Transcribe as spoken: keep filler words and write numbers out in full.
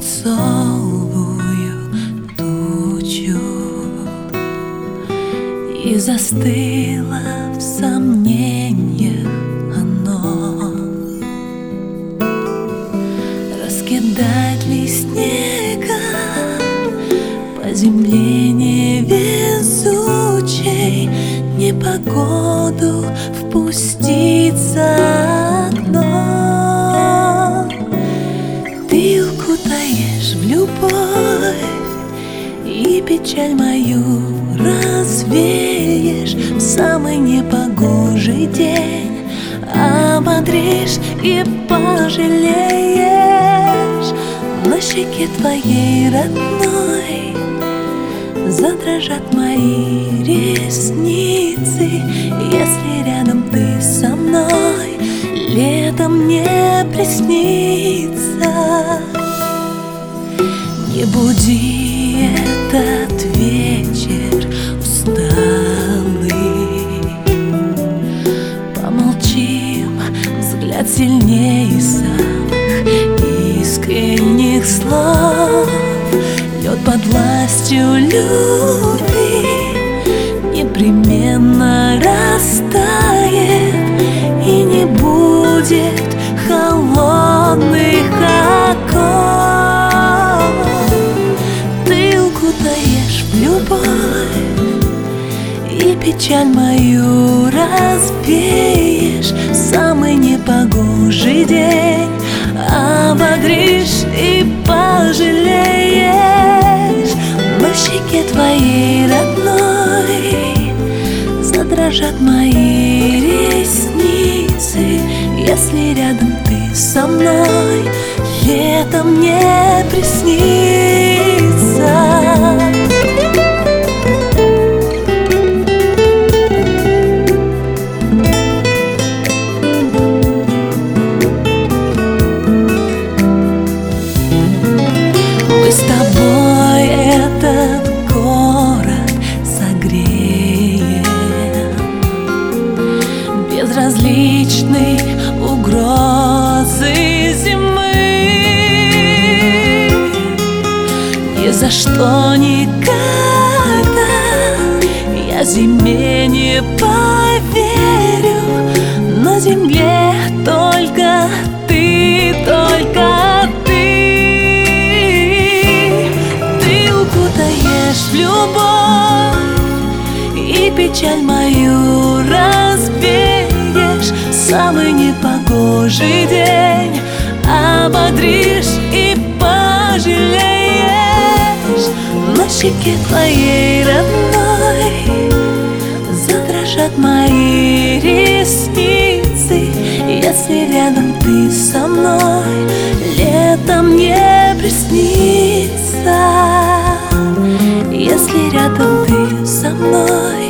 свинцовую тучу и застыло в сомнениях оно. Раскидать ли снега по земле невезучей, непогоду впустить заодно? Ты укутаешь в любовь и печаль мою развеешь в самый непогожий день, ободришь и пожалеешь. На щеке твоей родной задрожат мои ресницы, если рядом ты со мной, летом мне приснится. Не буди этот вечер усталый, помолчим, взгляд сильнее самых искренних слов. Лед под властью любви непременно растает, и не будет холодных оков. Ты укутаешь в любовь и печаль мою развеешь в самый непогожий день, ободришь и пожалеешь. На щеке твоей родной задрожат мои ресницы, если рядом ты со мной, летом мне приснится. Мы с тобой этот город согреем, безразличной угрозы зимы. Ни за что никогда я зиме не поверю. На земле только ты, только ты. В любовь и печаль мою развеешь в самый непогожий день, ободришь и пожалеешь. На щеке твоей родной задрожат мои ресницы, если рядом ты со мной, летом мне приснится. Если рядом ты со мной,